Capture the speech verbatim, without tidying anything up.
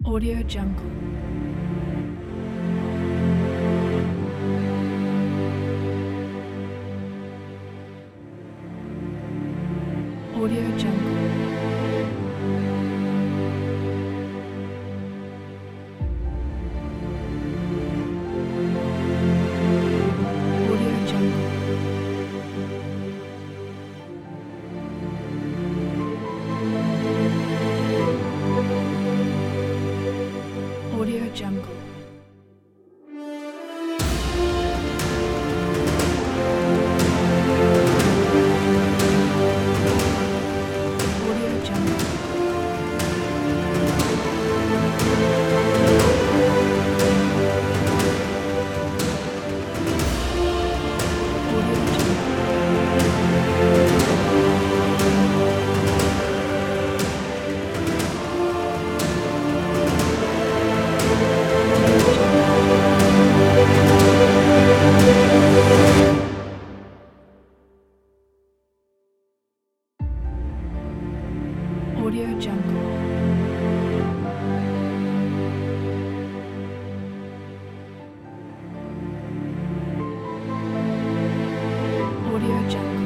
Audio Jungle. Audio Jungle. Audio Jungle. Audio Jungle. Audio Jungle. Audio Audio Jungle. Audio Jungle.